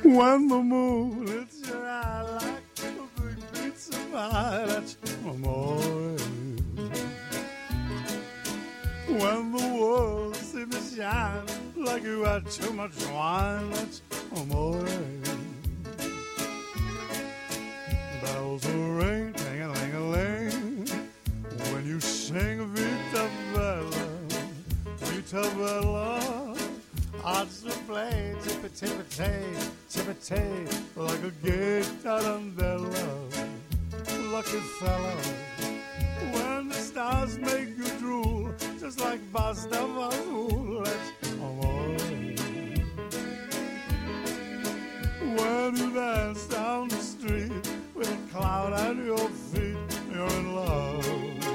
When the moon hits your eye like a big pizza pie, that's amore. When the world seems to shine like you had too much wine, that's amore. Bells will ring, ting-a-ling-a-ling, when you sing Vita Bella, Vita Bella. Hearts will play, tippy-tippy-tay, tippy-tay, like a gay tarantella, lucky fella. When the stars make you drool, just like Basta Vazul, that's amore. When you dance down the street with a cloud at your feet, you're in love.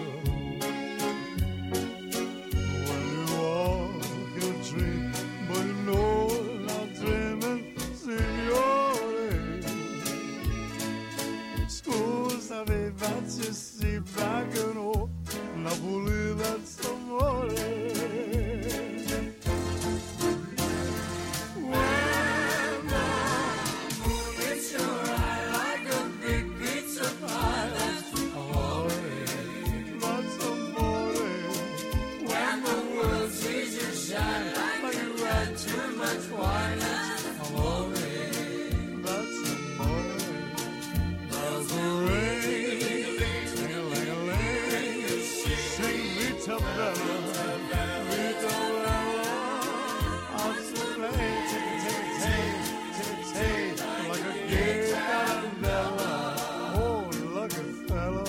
When you walk in a tree, but you know not dreaming, signore. Scusa, vivazzi, si pagano, Napoli, that's amore. When the moon hits your eye like a big pizza pie, that's amore. That's amore. When the world sees you shine like you had too much wine, that's amore. That's amore. Bells will ring, ting-a-ling-a-ling, sing Vita Bella, Vita Bella. Hearts will play, tippy-tippy-tay, tippy-tay, like a gay tarantella. Oh, lucky fella.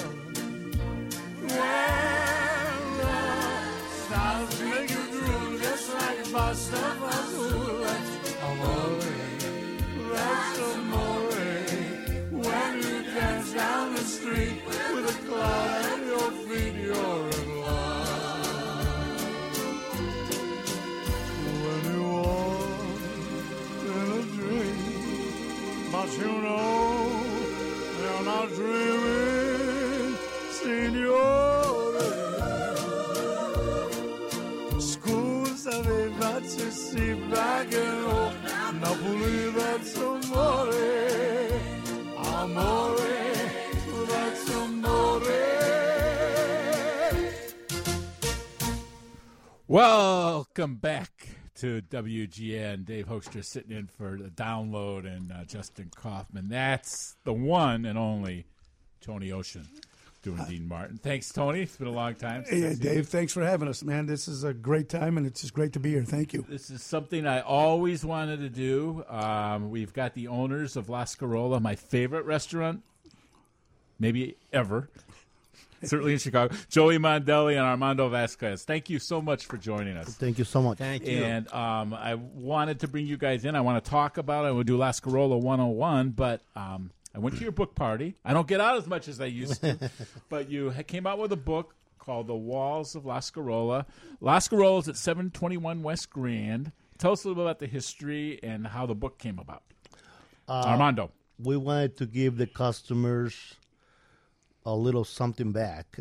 When the stars make you drool, just like Basta Vazul, that's amore. That's amore. When you dance down the street with a cloud at your feet, you're in love. When you walk in a dream, but you know you're not dreaming, signore. Scusa, vivazzi, si pagano, Napoli, that's amore. Amore, that's amore. Welcome back to WGN. Dave Hoekstra sitting in for the download and Justin Kaufman. That's the one and only Tony Ocean doing Dean Martin. Thanks, Tony. It's been a long time. Yeah, Dave, thanks for having us, man. This is a great time, and it's just great to be here. Thank you. This is something I always wanted to do. We've got the owners of La Scarola, my favorite restaurant, maybe ever, certainly in Chicago, Joey Mondelli and Armando Vasquez. Thank you so much for joining us. Thank you so much. Thank you. And I wanted to bring you guys in. I want to talk about it. We'll do La Scarola 101, but I went to your book party. I don't get out as much as I used to, but you came out with a book called The Walls of La Scarola. La Scarola is at 721 West Grand. Tell us a little bit about the history and how the book came about. Armando. We wanted to give the customers a little something back.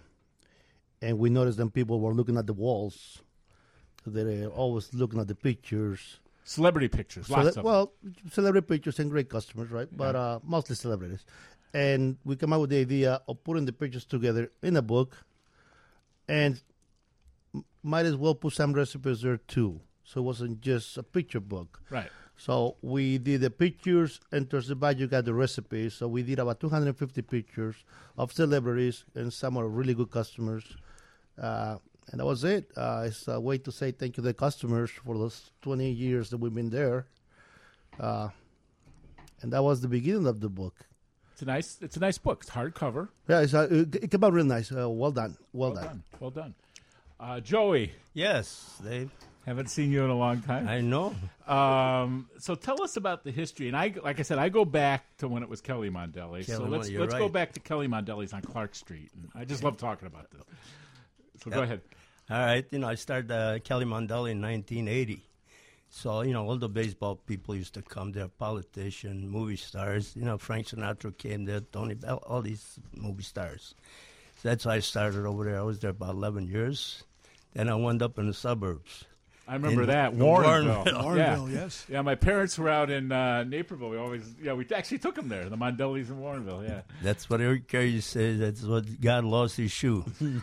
And we noticed that people were looking at the walls. They were always looking at the pictures. Celebrity pictures, lots of them. Well, celebrity pictures and great customers, right? Yeah. But mostly celebrities. And we came up with the idea of putting the pictures together in a book, and might as well put some recipes there too. So it wasn't just a picture book. Right. So we did the pictures, and towards the back you got the recipes. So we did about 250 pictures of celebrities and some are really good customers. And that was it. It's a way to say thank you to the customers for those 20 years that we've been there. And that was the beginning of the book. It's a nice book. It's hardcover. Yeah, it came out real nice. Well done. Well done. Joey. Yes, Dave. Haven't seen you in a long time. I know. So tell us about the history. And like I said, I go back to when it was Kelly Mondelli. Let's go back to Kelly Mondelli's on Clark Street. And I just love talking about this. So Go ahead. All right. I started Kelly Mondelli in 1980. So, all the baseball people used to come there, politicians, movie stars. Frank Sinatra came there, Tony Bell, all these movie stars. So that's how I started over there. I was there about 11 years. Then I wound up in the suburbs. I remember In that. Warrenville. Warrenville, Yeah. yes. Yeah, my parents were out in Naperville. We actually took them there, the Mondellis in Warrenville, yeah. That's what Eric Carey says. That's what God lost his shoe.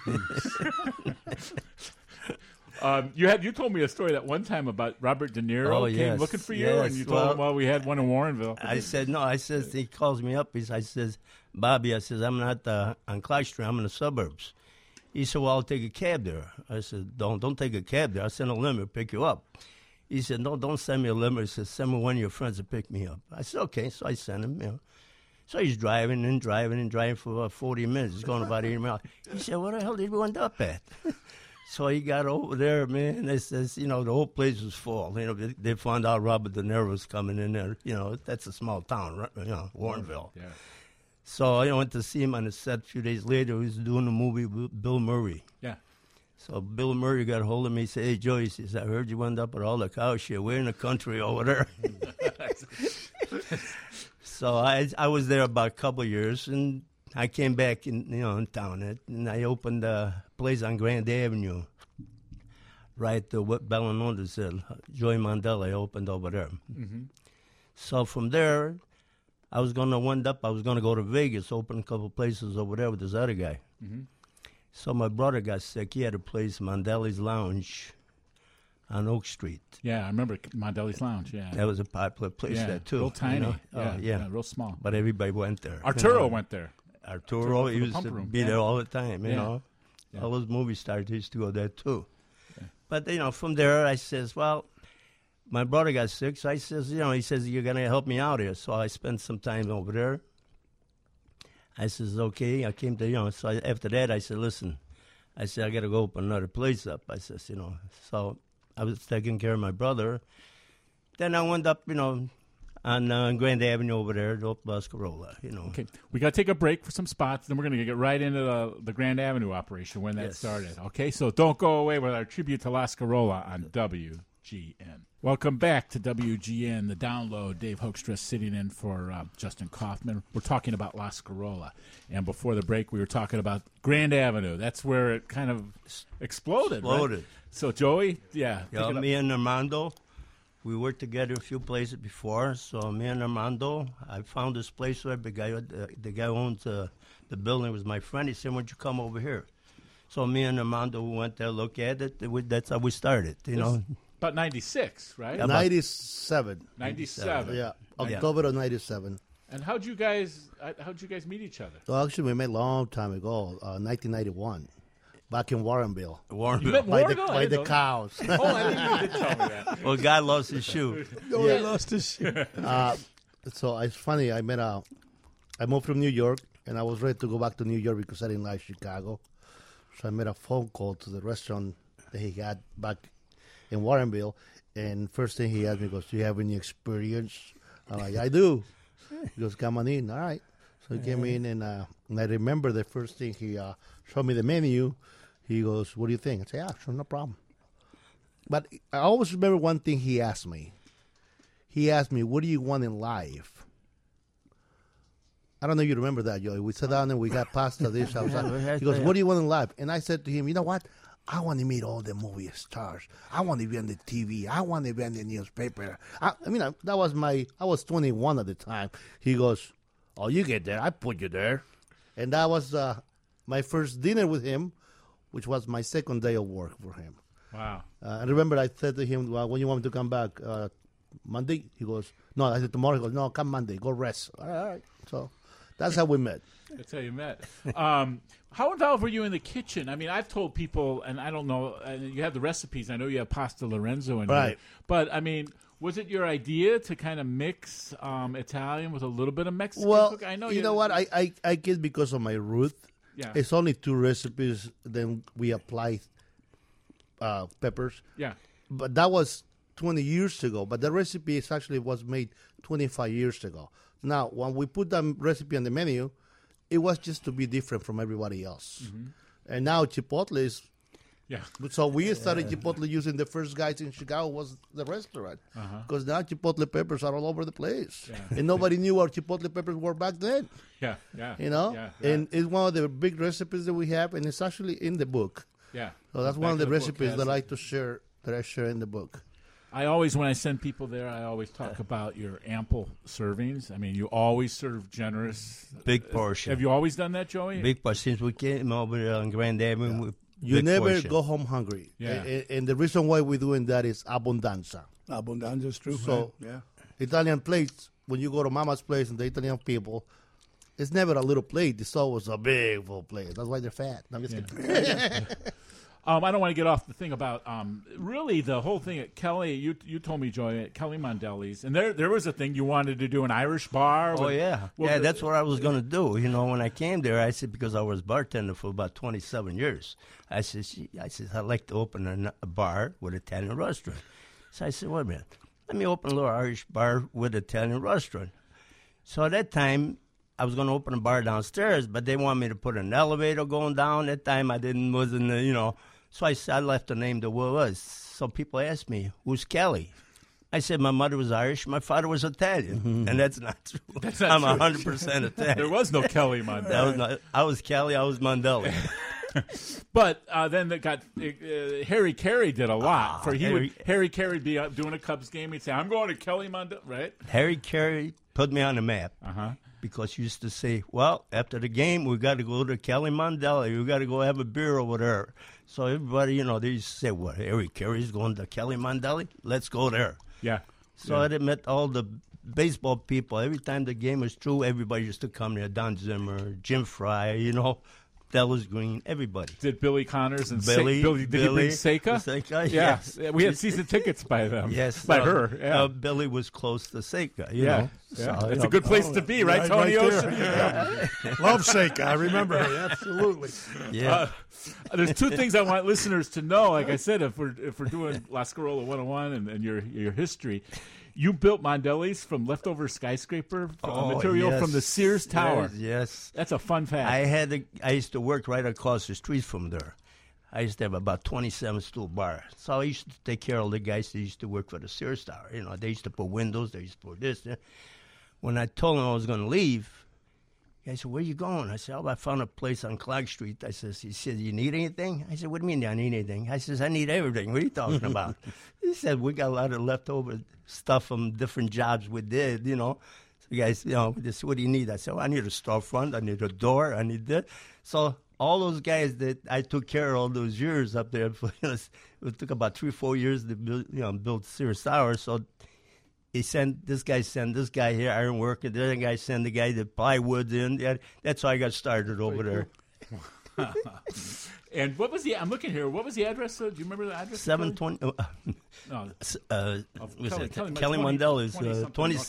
You told me a story that one time about Robert De Niro Oh, came yes, looking for you, yes. and you told him, well, we had one in Warrenville. I said, no. I says, he calls me up. I says, Bobby, I says, I'm not on Clark Street. I'm in the suburbs. He said, well, I'll take a cab there. I said, don't take a cab there. I'll send a limo to pick you up. He said, no, don't send me a limo. He said, send me one of your friends to pick me up. I said, okay. So I sent him, So he's driving for about 40 minutes. He's going about 80 miles. He said, where the hell did we end up at? So he got over there, man. They says, the whole place was full. They found out Robert De Niro was coming in there. That's a small town, right? Warrenville. Yeah. So I went to see him on the set a few days later. He was doing a movie with Bill Murray. Yeah. So Bill Murray got a hold of me. He said, hey, Joe, he says, I heard you wound up with all the cow shit. We're in the country over there. So I was there about a couple of years, and I came back in town, and I opened a place on Grand Avenue, right to what Bellinondo said. Joey Mandela opened over there. Mm-hmm. So from there, I was going to go to Vegas, open a couple places over there with this other guy. Mm-hmm. So my brother got sick. He had a place, Mandela's Lounge, on Oak Street. Yeah, I remember Mondelli's Lounge, yeah. That was a popular place there, too. Real tiny. Yeah. Real small. But everybody went there. Arturo went there. Arturo for the used pump to room, be yeah. there all the time, Yeah. All those movie stars used to go there, too. Yeah. But, from there, I says, well, my brother got sick, so I says, he says, you're going to help me out here. So I spent some time over there. I says, okay. I came to, so after that, I said, listen, I said, I got to go open another place up. I says, so I was taking care of my brother. Then I wound up, on Grand Avenue over there, off Las Corolla, Okay, we got to take a break for some spots, then we're going to get right into the Grand Avenue operation when that Yes. started. Okay, so don't go away with our tribute to Las Corolla on WGN. Welcome back to WGN, the download. Dave Hoekstra sitting in for Justin Kaufman. We're talking about Las Corolla. And before the break, we were talking about Grand Avenue. That's where it kind of exploded. Right? So, Joey, pick it up. Me and Armando, we worked together a few places before. So me and Armando, I found this place where the guy who owns the building was my friend. He said, why don't you come over here? So me and Armando went there, look at it. That's how we started, About 96, right? Yeah. 97. 97. Yeah, October of 97. And how'd you guys meet each other? So actually, we met a long time ago, 1991, back in Warrenville. You met Warrenville? By the cows. Oh, I think you did tell me that. Well, God lost his shoe. Oh, he lost his shit. So it's funny. I moved from New York, and I was ready to go back to New York because I didn't like Chicago. So I made a phone call to the restaurant that he had back in Warrenville, and first thing he asked me goes, "Do you have any experience?" I'm like, "I do." He goes, "Come on in." All right. So he came in, and I remember the first thing he showed me the menu. He goes, "What do you think?" I say, "Yeah, sure, no problem." But I always remember one thing he asked me. He asked me, "What do you want in life?" I don't know if you remember that, Joey. We sat down and we got pasta dish outside. He goes, "What do you want in life?" And I said to him, "You know what? I want to meet all the movie stars. I want to be on the TV. I want to be on the newspaper." I was 21 at the time. He goes, "Oh, you get there. I put you there." And that was my first dinner with him, which was my second day of work for him. Wow. I remember I said to him, "Well, when you want me to come back? Monday?" He goes, "No." I said, "Tomorrow." He goes, "No, come Monday. Go rest." All right. So that's how we met. That's how you met. How involved were you in the kitchen? I mean, I've told people, and I don't know, you have the recipes. I know you have pasta Lorenzo in Right. here. But, I mean, was it your idea to kind of mix Italian with a little bit of Mexican cooking? I know you know what? I get because of my root. Yeah. It's only 2 recipes. Then we apply peppers. Yeah. But that was 20 years ago. But the recipe was made 25 years ago. Now, when we put that recipe on the menu, it was just to be different from everybody else. Mm-hmm. And now Chipotle is. Yeah. So we started Chipotle using the first guys in Chicago was the restaurant. Because now Chipotle peppers are all over the place. Yeah. And nobody knew what Chipotle peppers were back then. Yeah. Yeah. You know? Yeah. And it's one of the big recipes that we have, and it's actually in the book. Yeah. So that's Back one of the in book recipes has that I it. like to share that I share in the book. I always, when I send people there, I always talk about your ample servings. I mean, you always serve generous. Big portion. Have you always done that, Joey? Big portion. Since we came over there on Grand Avenue, You big never portion. go home hungry. Yeah. And the reason why we're doing that is abundanza. Abundanza is true. So- right? Yeah. Italian plates, when you go to Mama's place and the Italian people, it's never a little plate. It's always a big full plate. That's why they're fat. No, I'm just kidding. I don't want to get off the thing about really the whole thing at Kelly. You told me, Joey, at Kelly Mondeli's, and there was a thing you wanted to do, an Irish bar. Oh, with- yeah. well, Yeah, that's what I was going to do. You know, when I came there, I said, because I was bartender for about 27 years, I said, I'd like to open a bar with an Italian restaurant. So I said, wait a minute. Let me open a little Irish bar with an Italian restaurant. So at that time, I was going to open a bar downstairs, but they wanted me to put an elevator going down. That time I wasn't, you know. So I left the name the way it was. So people asked me, who's Kelly? I said my mother was Irish, my father was Italian. And that's not true. That's not I'm true. 100% Italian. There was no Kelly Mondeli. I was Kelly, I was Mondelli. But then they got Harry Carey did a lot. Harry Carey would be out doing a Cubs game. He'd say, "I'm going to Kelly Mondeli," right? Harry Carey put me on the map. Uh-huh. Because he used to say, well, after the game, we got to go to Kelly Mondeli. We got to go have a beer over there. So everybody, you know, they used to say, what, Harry Carey's going to Kelly Mondeli? Let's go there. Yeah. So I met all the baseball people. Every time the game was through, everybody used to come there. Don Zimmer, Jim Fry, you know, Dallas Green, everybody. Did Billy Connors and Billy, did he bring Seika? Seika, Yeah. yes. We had season tickets by them. Yes. By her. Yeah. Billy was close to Seika, you Yeah. know. Yeah. So, It's you a good know, place to be, right, Tony right Ocean? there. Love sake, I remember her. Absolutely. Yeah. There's two things I want listeners to know. Like I said, if we're doing La Scarola 101 and your history, you built Mondeli's from leftover skyscraper material yes. from the Sears Tower. Yes. That's a fun fact. I used to work right across the street from there. I used to have about 27 stool bar. So I used to take care of the guys that used to work for the Sears Tower. You know, they used to put windows, they used to put this. That. When I told them I was going to leave, the guy said, where you going? I said, I found a place on Clark Street. He said, you need anything? I said, what do you mean I need anything? I said, I need everything. What are you talking about? He said, we got a lot of leftover stuff from different jobs we did, you know. So the guys, you know, this, what do you need? I said, I need a storefront, I need a door, I need that. So all those guys that I took care of all those years up there, it took about 3-4 years to build Sears Tower. So this guy sent this guy here, iron worker. The other guy sent the guy the plywood in. Yeah, that's how I got started over there. And what was I'm looking here. What was the address? Do you remember the address? 720. No. Kelly Mondel is 20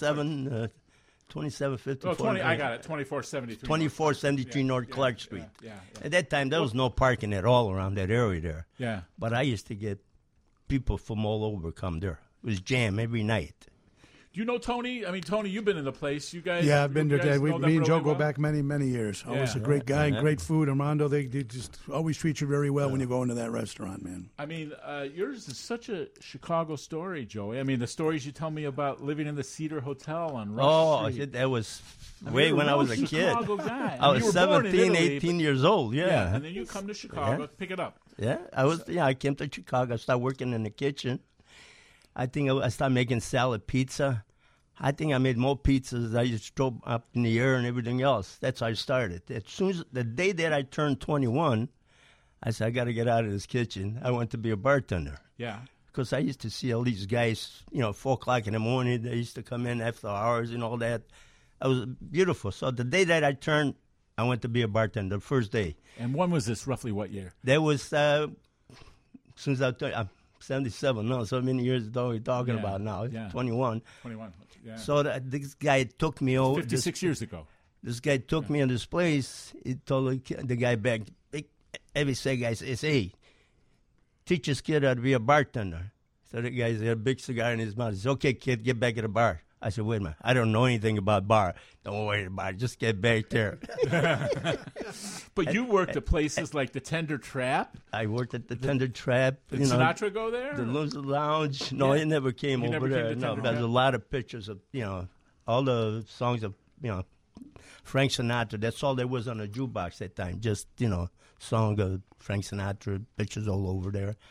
2754. Oh, 20. I got it. 2473. 2473 North Clark Street. Yeah. At that time, there was no parking at all around that area there. Yeah. But I used to get people from all over come there. It was jam every night. Do you know Tony? I mean, Tony, you've been in the place. You guys. Yeah, I've been you there. guys Me know them and Joe really go well? back many, many years. Always Yeah. a great guy and Yeah. great food. Armando, they just always treat you very well when you go into that restaurant, man. I mean, yours is such a Chicago story, Joey. I mean, the stories you tell me about living in the Cedar Hotel on Rush Street. That was I mean, way you're a when I real was a kid. Chicago guy. I mean, you was were born in 17, Italy, 18 years old. Yeah. and then you come to Chicago, pick it up. Yeah, I came to Chicago. I started working in the kitchen. I think I started making salad pizza. I think I made more pizzas. I just drove up in the air and everything else. That's how I started. As soon as the day that I turned 21, I said, I got to get out of this kitchen. I want to be a bartender. Yeah. Because I used to see all these guys, 4 o'clock in the morning. They used to come in after hours and all that. It was beautiful. So the day that I turned, I went to be a bartender, the first day. And when was this? Roughly what year? That was, since I'm 77 now, so many years ago we're talking about now. Yeah. 21. 21. Yeah. So this guy took me over. 56 years ago. This guy took me in this place. He told the guy back, every guy says, hey, teach this kid how to be a bartender. So the guy had a big cigar in his mouth. He said, okay, kid, get back at the bar. I said, wait a minute, I don't know anything about bar. Don't worry about it. Just get back there. But you worked at places like the Tender Trap. I worked at the Tender Trap. Did Sinatra go there? The Loser Lounge. No, Yeah. he never came He over never there. came to No, Tender there's Trap? a lot of pictures of, all the songs of, Frank Sinatra. That's all there was on the jukebox that time. Just, song of Frank Sinatra, pictures all over there.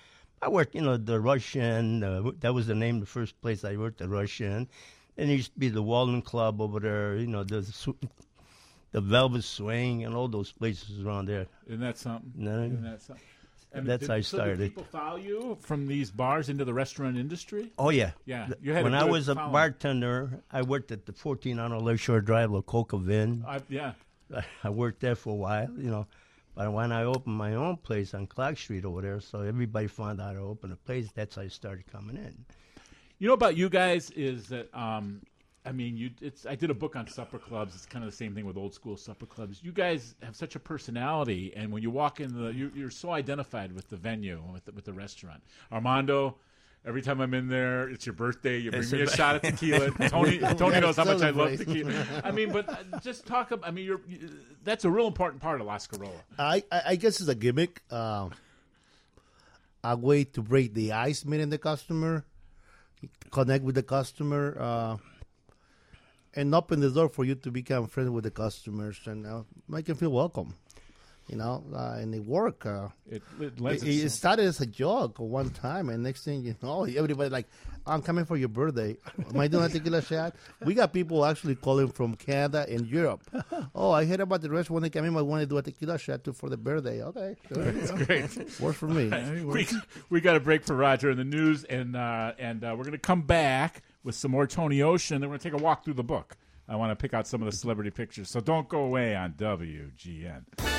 I worked, the Russian. That was the name of the first place I worked, the Russian. And there used to be the Walden Club over there, the Velvet Swing and all those places around there. Isn't that something? No. Isn't that something? That's how I So started. did people follow you from these bars into the restaurant industry? Oh, yeah. Yeah. You had when a I good was a following. bartender, I worked at the 1400 Lakeshore Drive, La Coca Vin. Yeah. I worked there for a while, But when I opened my own place on Clark Street over there, so everybody found out I opened a place, that's how I started coming in. You know about you guys is that I did a book on supper clubs. It's kind of the same thing with old school supper clubs. You guys have such a personality, and when you walk in, you're so identified with the venue, with the restaurant. Armando, every time I'm in there, it's your birthday. You bring me a shot of tequila. Tony knows how much I love tequila. But just talk about. That's a real important part of La Scarola. I guess it's a gimmick, a way to break the ice, meeting the customer, connect with the customer, and open the door for you to become friends with the customers and make them feel welcome. And it worked. It lends It itself. started as a joke one time, and next thing you know, everybody like, I'm coming for your birthday. Am I doing a tequila shot? We got people actually calling from Canada and Europe. Oh, I heard about the restaurant. They came in. I want to do a tequila shot for the birthday. Okay, sure. That's great. Works for me. We got a break for Roger in the news, and we're going to come back with some more Tony Ocean. Then we're going to take a walk through the book. I want to pick out some of the celebrity pictures, so don't go away on WGN.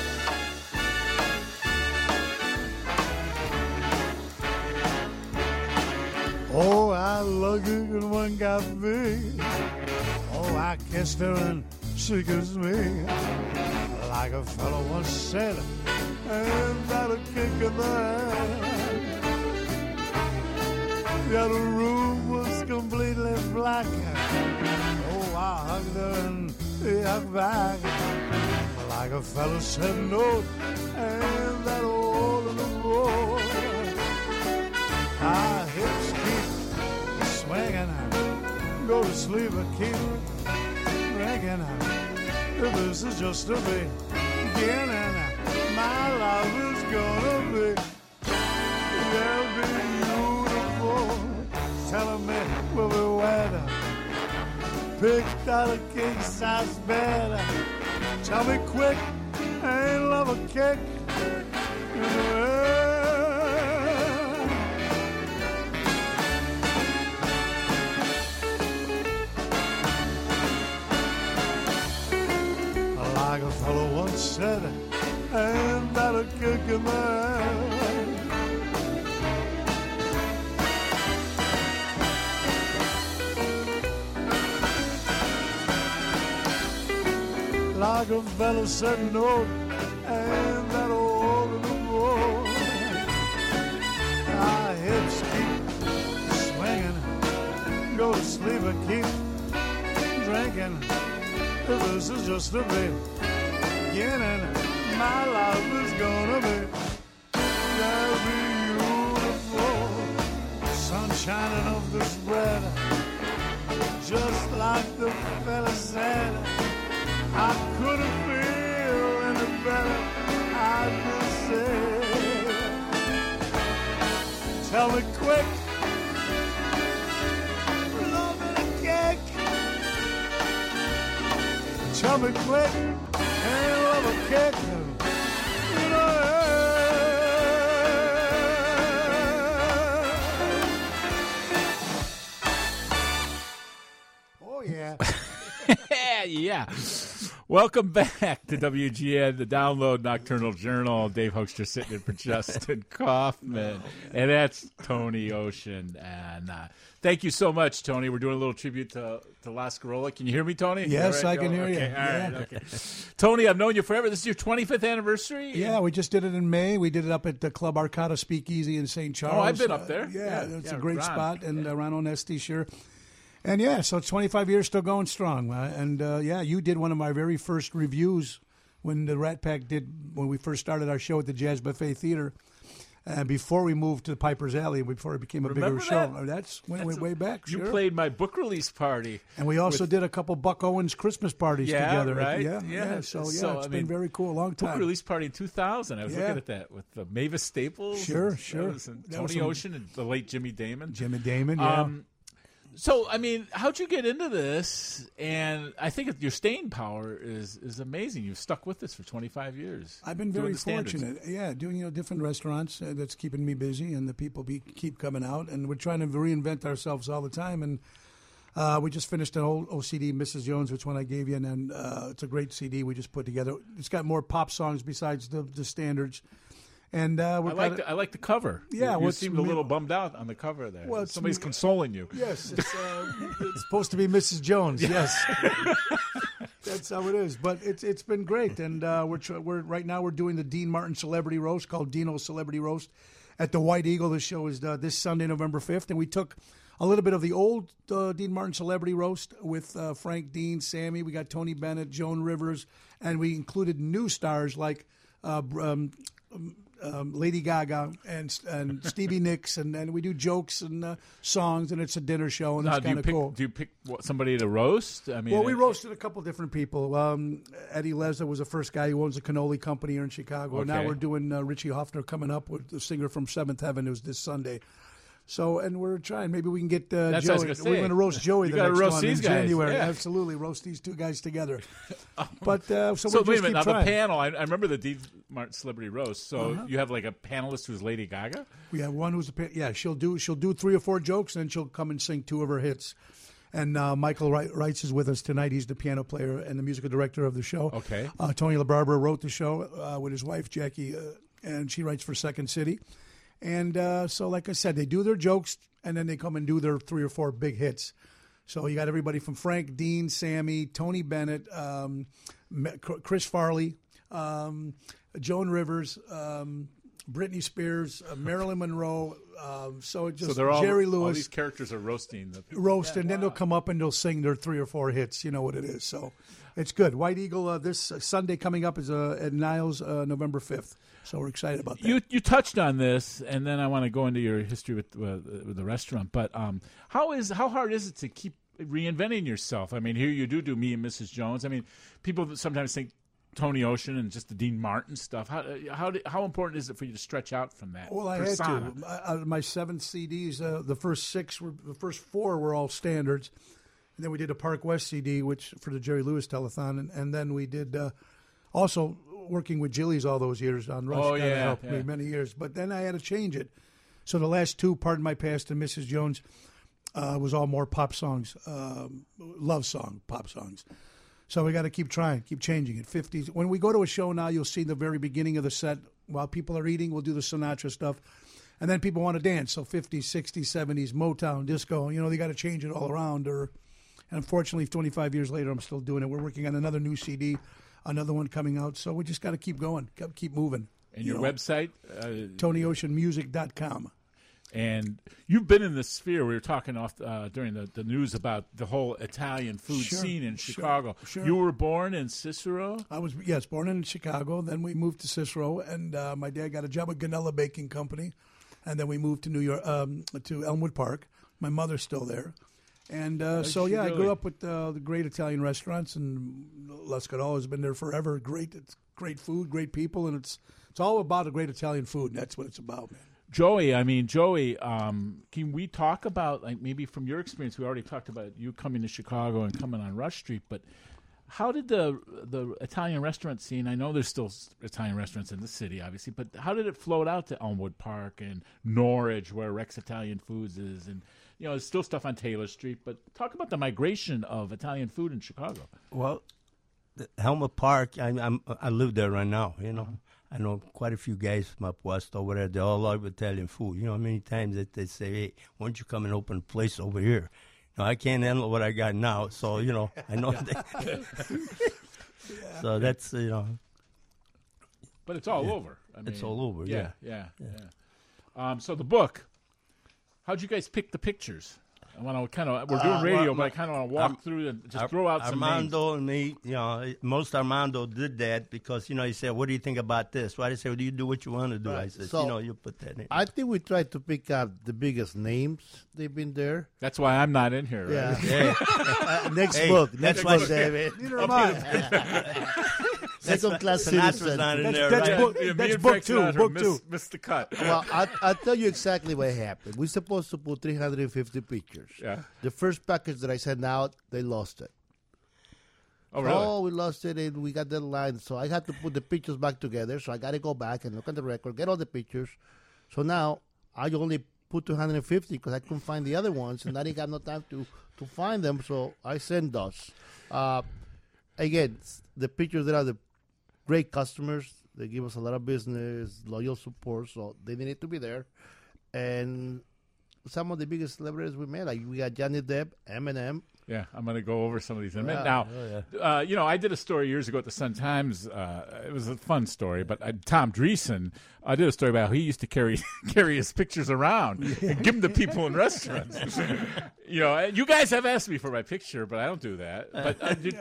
Oh, I look good one got big. Oh, I kissed her and she kissed me. Like a fellow once said, and got a kick in the head. Yeah, the room was completely black. Oh, I hugged her and he hugged back. Like a fellow said no, and that old in the road. Our hips keep swinging, go to sleep or keep drinking. This is just a beginning. My life is gonna be, beautiful. Telling me we'll be wet. Picked out a king size bed. Tell me quick, ain't love a kick in the head. Like a fellow once said, ain't that a kick in the head? Like a fellow said no, ain't that old in the road? Our hips keep swinging, go to sleep and keep drinking. This is just a beginning. My life is gonna be very beautiful. Sun shining off this bread, just like the fella said. I couldn't feel any better. I just said, tell me quick, love and a kick. Tell me quick, ain't love a kick. You know, oh yeah. Yeah. Welcome back to WGN, the Download Nocturnal Journal. Dave Hoekstra sitting in for Justin Kaufman. And that's Tony Ocean. And thank you so much, Tony. We're doing a little tribute to La Scarola. Can you hear me, Tony? Yes, All right, I can hear you. Okay, all right, Yeah. okay. Tony, I've known you forever. This is your 25th anniversary? Yeah, we just did it in May. We did it up at the Club Arcata Speakeasy in St. Charles. Oh, I've been up there. Yeah, Yeah, it's yeah, a great Ron. spot, and Ron Onesti, sure. And yeah, so it's 25 years, still going strong. Yeah, you did one of my very first reviews when the Rat Pack when we first started our show at the Jazz Buffet Theater. And before we moved to Piper's Alley, before it became a Remember bigger show, that? that's way back. You Sure. played my book release party. And we also did a couple Buck Owens Christmas parties Yeah, together. right? Yeah. So it's I mean, been very cool. A long Book time. release party in 2000. I was Yeah. looking at that with Mavis Staples. Sure, and sure. that was- and That was Tony some- Ocean and the late Jimmy Damon. Jimmy Damon, yeah. So, I mean, how'd you get into this? And I think your staying power is amazing. You've stuck with this for 25 years. I've been doing very the standards. fortunate. Yeah, doing different restaurants. That's keeping me busy, and the people keep coming out, and we're trying to reinvent ourselves all the time. And we just finished an old OCD, Mrs. Jones, which one I gave you, and then it's a great CD we just put together. It's got more pop songs besides the standards. And I like the cover. Yeah, you what's seemed a little bummed out on the cover there. Well, it's Somebody's consoling you. Yes, it's supposed to be Mrs. Jones. Yes, that's how it is. But it's been great, and we're right now we're doing the Dean Martin Celebrity Roast called Dino's Celebrity Roast at the White Eagle. The show is this Sunday, November 5th, and we took a little bit of the old Dean Martin Celebrity Roast with Frank Dean, Sammy. We got Tony Bennett, Joan Rivers, and we included new stars like Lady Gaga and Stevie Nicks, and we do jokes and songs, and it's a dinner show, and Now, it's kind of cool. Do you pick somebody to roast? I mean, Well, we roasted a couple different people. Eddie Lesnar was the first guy who owns a cannoli company here in Chicago. Okay. Now we're doing Richie Hoffner coming up with the singer from Seventh Heaven, who's this Sunday. So, and we're trying. Maybe we can get That's what I was Joey. gonna say. We're going to roast Joey You the gotta next roast one these in guys, January. yeah. Absolutely, roast these two guys together. But so So we wait a just minute. Now keep trying. the panel. I remember the Dean Martin Celebrity Roast. So you have like a panelist who's Lady Gaga. We have one who's she'll do 3 or 4 jokes, and then she'll come and sing 2 of her hits. And Michael Wrights is with us tonight. He's the piano player and the musical director of the show. Okay. Tony LaBarbera wrote the show with his wife Jackie, and she writes for Second City. And so, like I said, they do their jokes, and then they come and do their 3 or 4 big hits. So you got everybody from Frank Dean, Sammy, Tony Bennett, Chris Farley, Joan Rivers, Britney Spears, Marilyn Monroe. So it just So they're all Jerry all Lewis these characters are roasting the people. roast, and then they'll come up and they'll sing their 3 or 4 hits. You know what it is. So it's good. White Eagle this Sunday coming up is at Niles, November 5th. So we're excited about that. You touched on this, and then I want to go into your history with the restaurant. But how hard is it to keep reinventing yourself? I mean, here you do Me and Mrs. Jones. I mean, people sometimes think Tony Ocean and just the Dean Martin stuff. How important is it for you to stretch out from that? Well, I persona? had to. Out of my 7 CDs, the first 4 were all standards, and then we did a Park West CD, which for the Jerry Lewis telethon, and then we did also working with Jilly's all those years on Rush. Oh, kinda yeah, helped yeah. me many years. But then I had to change it. So the last 2, Pardon My Past and Mrs. Jones, was all more pop songs, love song pop songs. So we got to keep trying, keep changing it. 50s. When we go to a show now, you'll see the very beginning of the set. While people are eating, we'll do the Sinatra stuff. And then people want to dance. So 50s, 60s, 70s, Motown, disco. You know, they got to change it all around. And unfortunately, 25 years later, I'm still doing it. We're working on another new CD, another one coming out. So we just got to keep going, keep moving. And your website? TonyOceanMusic.com. And you've been in the sphere. We were talking off during the news about the whole Italian food Sure, scene in sure, Chicago. sure. You were born in Cicero? I was, born in Chicago. Then we moved to Cicero, and my dad got a job at Ganella Baking Company. And then we moved to New York, to Elmwood Park. My mother's still there. And I grew up with the great Italian restaurants, and La Scatola has been there forever. It's great food, great people, and it's all about a great Italian food, and that's what it's about, man. Joey, can we talk about, like, maybe from your experience? We already talked about you coming to Chicago and coming on Rush Street, but how did the Italian restaurant scene? I know there's still Italian restaurants in the city, obviously, but how did it float out to Elmwood Park and Norridge, where Rex Italian Foods is, and there's still stuff on Taylor Street? But talk about the migration of Italian food in Chicago. Well, Helmut Park, I live there right now, you know. I know quite a few guys from up west over there. They all love Italian food. You know, many times that they say, hey, why don't you come and open a place over here? I can't handle what I got now, so, I know that. So that's, But it's all over. I mean, it's all over, yeah. So the book, how'd you guys pick the pictures? I want to kind of, we're doing radio, but I kind of want to walk through and just throw out some names. Armando and me, most Armando did that because, he said, what do you think about this? Well, I said, well, you do what you want to do. I said, So, you put that in. I think we tried to pick out the biggest names. They've been there. That's why I'm not in here. Right? Yeah. Next Hey, book. that's Next why- book, David. Neither am I. Second class Sinatra's citizen. not in there, that's right? book- Me that's and book Frank two, Sinatra book two. missed the cut. Well, I'll tell you exactly what happened. We're supposed to put 350 pictures. Yeah. The first package that I sent out, they lost it. Oh, really? Oh, we lost it, and we got the line. So I had to put the pictures back together. So I got to go back and look at the record, get all the pictures. So now I only put 250 because I couldn't find the other ones, and I didn't have no time to find them. So I sent those. Again, the pictures that are the great customers. They give us a lot of business, loyal support, so they needed to be there. And some of the biggest celebrities we met, like we got Johnny Depp, Eminem. Yeah, I'm going to go over some of these in a minute. Yeah. Now, I did a story years ago at the Sun-Times. It was a fun story, but Tom Dreesen, I did a story about how he used to carry his pictures around and give them to people in restaurants. You guys have asked me for my picture, but I don't do that. But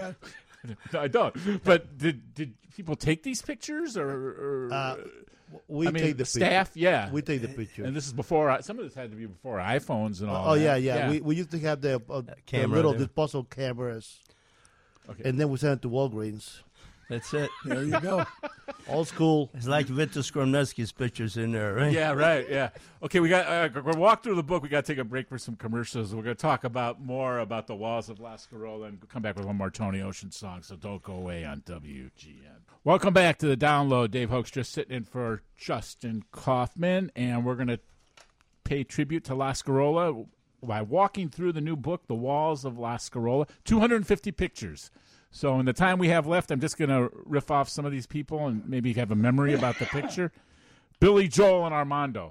I don't. But did people take these pictures or We take the staff? picture. Yeah, We take the picture. And this is before. Some of this had to be before iPhones and all. Oh, that. yeah. We used to have the Camera little there. disposable cameras, Okay. and then we sent it to Walgreens. That's it. There you go. Old school. It's like Victor Skromnesky's pictures in there, right? Yeah, right. Yeah. Okay, we got. We're walk through the book. We got to take a break for some commercials. We're going to talk more about the walls of La Scarola and come back with one more Tony Ocean song. So don't go away on WGN. Welcome back to the Download. Dave Hoke's just sitting in for Justin Kaufman, and we're going to pay tribute to La Scarola by walking through the new book, The Walls of La Scarola. 250 pictures. So in the time we have left, I'm just going to riff off some of these people and maybe have a memory about the picture. Billy Joel and Armando.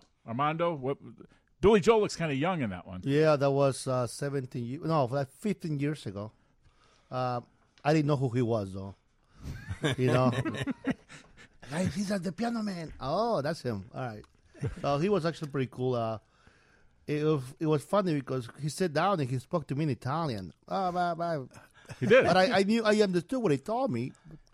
Billy Joel looks kind of young in that one. Yeah, that was like 15 years ago. I didn't know who he was, though. Hey, he's at the piano man. Oh, that's him. All right. So he was actually pretty cool. It was funny because he sat down and he spoke to me in Italian. He did. But I understood what he told me.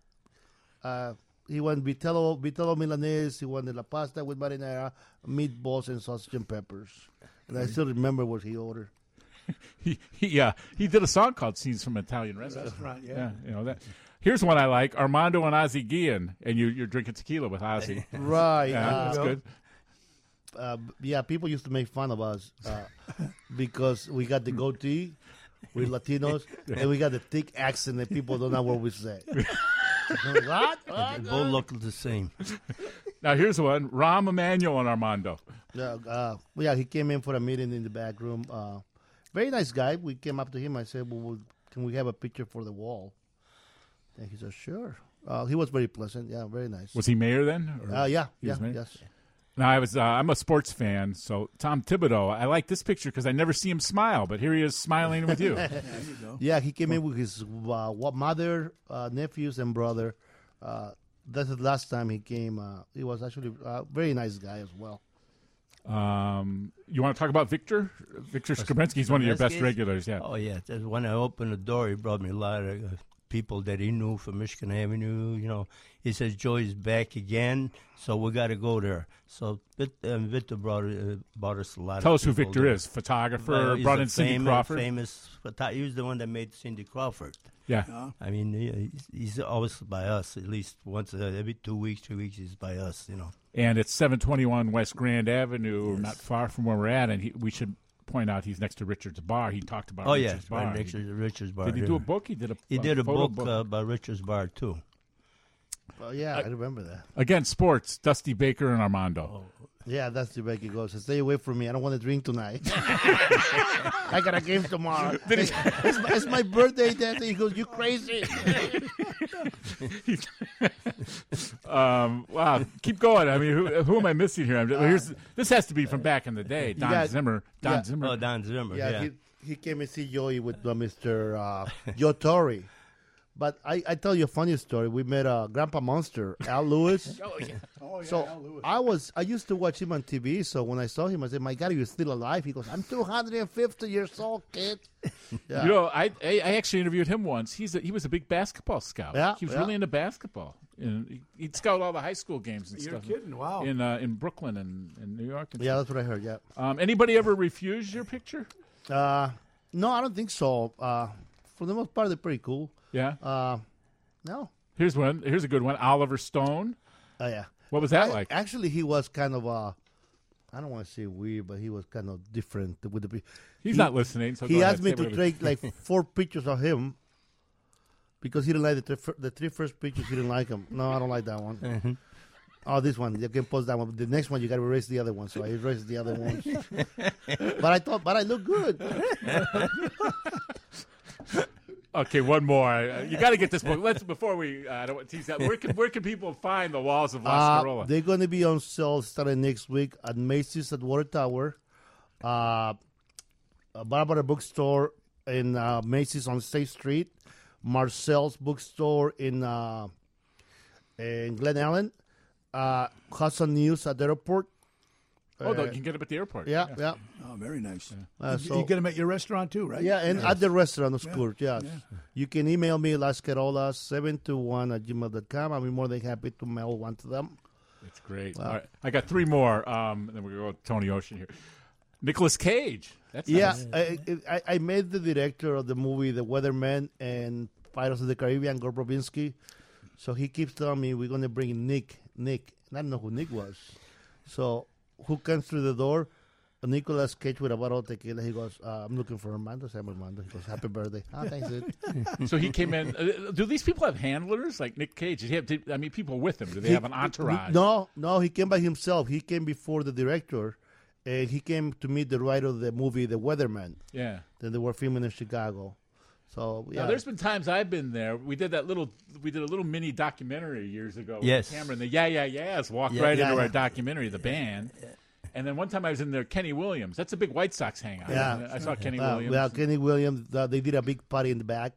He wanted vitello Milanese. He wanted la pasta with marinara, meatballs, and sausage and peppers. And I still remember what he ordered. He did a song called "Scenes from Italian Restaurant." Right, yeah. That. Here's one I like: Armando and Ozzie Guillen, and you're drinking tequila with Ozzie. Right. Yeah, that's good. Yeah, people used to make fun of us because we got the goatee, we're Latinos, and we got the thick accent that people don't know what we say. What? They both look the same. Now here's one: Rahm Emanuel and Armando. Yeah, he came in for a meeting in the back room. Very nice guy. We came up to him. I said, well, can we have a picture for the wall? And he said, sure. He was very pleasant. Yeah, very nice. Was he mayor then? Or- Yeah, He was mayor? yes. Now I'm a sports fan, so Tom Thibodeau. I like this picture because I never see him smile, but here he is smiling with you. There you go. Yeah, he came in with his mother, nephews, and brother. That's the last time he came. He was actually a very nice guy as well. You want to talk about Victor? Victor Skabrinski. He's one of your best Skabrinski? regulars. Yeah. Oh, yeah. That's when I opened the door, he brought me a lot of people that he knew from Michigan Avenue. He says, Joey's back again, so we got to go there. So Victor brought us a lot Tell of us who people Victor there. is. Photographer. Well, he's Brought a in Cindy Crawford. He was the one that made Cindy Crawford. Yeah. I mean, he's always by us, at least once every 2 weeks, 3 weeks, he's by us, And it's 721 West Grand Avenue, not far from where we're at. And we should point out he's next to Richard's Bar. He talked about Richard's Bar. Right next to Richard's Bar. Did he do a book? He did a photo book about Richard's Bar, too. Well, yeah, I remember that. Again, sports. Dusty Baker and Armando. Yeah, that's the way he goes. Stay away from me. I don't want to drink tonight. I got a game tomorrow. It's my birthday, Daddy. He goes, you crazy. Wow, keep going. I mean, who am I missing here? This has to be from back in the day. Don Zimmer. Zimmer. Oh, Don Zimmer, Yeah, he came and see Joey with Mr. Joe Torre. But I tell you a funny story. We met Grandpa Monster, Al Lewis. Oh, yeah. Oh, yeah, So Al Lewis. I used to watch him on TV. So when I saw him, I said, "My God, you're still alive." He goes, "I'm 250 years old, kid." Yeah. You know, I actually interviewed him once. He was a big basketball scout. Yeah, he was yeah. really into basketball. And he'd scout all the high school games and You're stuff. kidding. Wow. In Brooklyn and New York. And Yeah, that's what I heard. Yeah. anybody ever refused your picture? No, I don't think so. For the most part, they're pretty cool. Yeah. No. Here's one. Here's a good one. Oliver Stone. Yeah. What was that like? Actually, he was kind of I don't want to say weird, but he was kind of different with the. He's not listening. So He go asked ahead, me say to whatever. take like 4 pictures of him because he didn't like the 3 first pictures. He didn't like them. No, I don't like that one. Oh, this one. You can post that one. The next one, you got to erase the other one. So I erased the other ones. But I look good. Okay, one more. You got to get this book. Let's before we. I don't want to tease that. Where can people find the Walls of Las Carola? They're going to be on sale starting next week at Macy's at Water Tower, Barbara Bookstore in Macy's on State Street, Marcel's Bookstore in Glen Allen, Hudson News at the airport. Oh, you can get them at the airport. Yeah. Oh, very nice. So- you get them at your restaurant too, right? Yeah, and at the restaurant, of course, yes. Yeah. You can email me, lascarola721@gmail.com. I'll be more than happy to mail one to them. It's great. All right, I got 3 more. And then we're going to go with Tony Ocean here. Nicolas Cage. That's Yeah, nice. I met the director of the movie The Weatherman and Pirates of the Caribbean, Gore Verbinski. So he keeps telling me we're going to bring Nick. And I don't know who Nick was. So who comes through the door? Nicolas Cage with a bottle of tequila. He goes, I'm looking for Armando. I'm Armando. He goes, happy birthday. Oh, thanks, dude. So he came in. Do these people have handlers like Nick Cage? Did he have, people with him? Do they have an entourage? No, he came by himself. He came before the director, and he came to meet the writer of the movie, The Weatherman. Yeah. Then they were filming in Chicago. So yeah, Now, there's been times I've been there. We did a little mini documentary years ago. Yes. With Cameron, the Yeah Yeahs walked Yeah, right yeah, into yeah. our documentary, the band. And then one time I was in there, Kenny Williams. That's a big White Sox hangout. Yeah. I saw Kenny Williams. well, Kenny Williams. They did a big party in the back.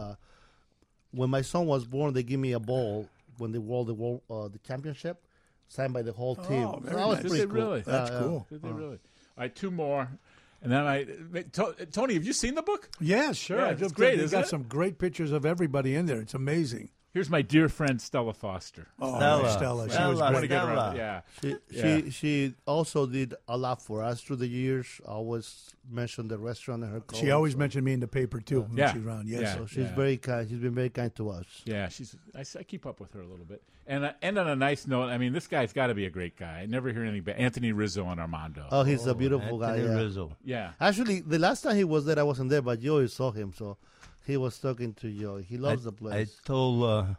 When my son was born, they gave me a ball when they won the championship, signed by the whole team. Oh, very that was nice. Did pretty they cool. really? That's cool. Did they really? All right, 2 more. And then Tony, have you seen the book? Yeah, sure. Yeah, I it's just great, They isn't got it? some great pictures of everybody in there. It's amazing. Here's my dear friend Stella Foster. Oh, Stella. Stella. She Stella. was I want to great. get her Stella. on. Yeah. She also did a lot for us through the years. I always mentioned the restaurant and her. She always mentioned me in the paper too when Yeah. she's around. Yes. Yeah. So she's very kind. She's been very kind to us. Yeah, I keep up with her a little bit. And on a nice note, I mean, this guy's got to be a great guy. I never hear anything bad. Anthony Rizzo and Armando. Oh, he's a beautiful guy. Anthony Yeah. Rizzo. Yeah. Actually, the last time he was there, I wasn't there, but Joey saw him, so he was talking to Joey. He loves the I place. told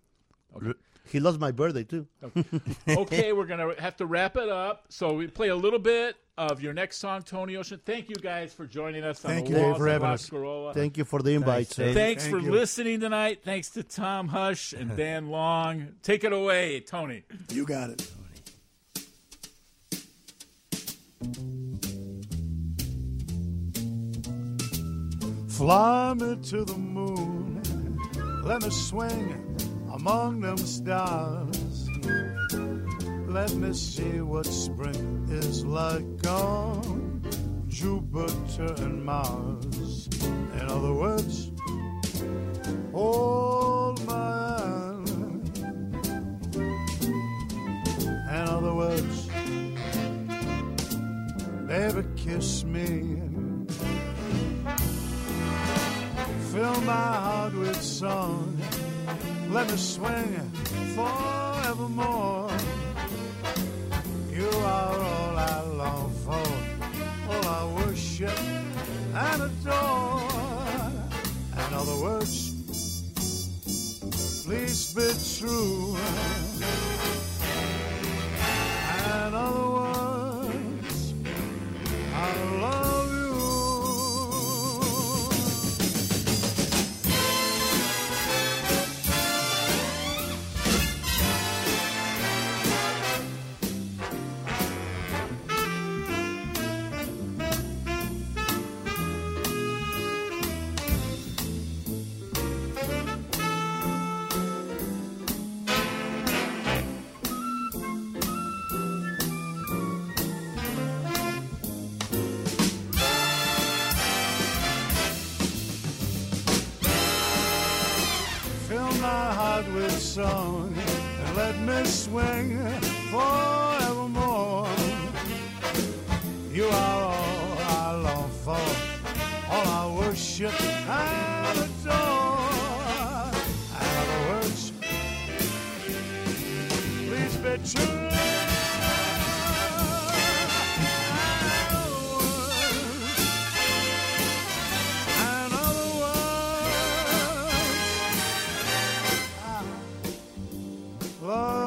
He loves my birthday too. Okay, we're going to have to wrap it up. So we play a little bit of your next song, Tony Ocean. Thank you guys for joining us on Thank the you, Dave, Walls for of having La us. Scarola. Thank you for the invite, Thanks, sir. Dave. Thanks Thank for you. listening tonight. Thanks to Tom Hush and Dan Long. Take it away, Tony. You got it. Fly me to the moon, let me swing among them stars. Let me see what spring is like on Jupiter and Mars. In other words, hold my hand. In other words, baby, kiss me. Fill my heart with song. Let me swing forevermore. You are all I long for, all I worship and adore. In other words, please be true. In other words, I love you. fill my heart with song and let me swing forevermore. You are all I long for, all I worship and adore. In other words, please be true.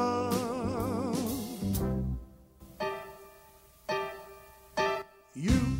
You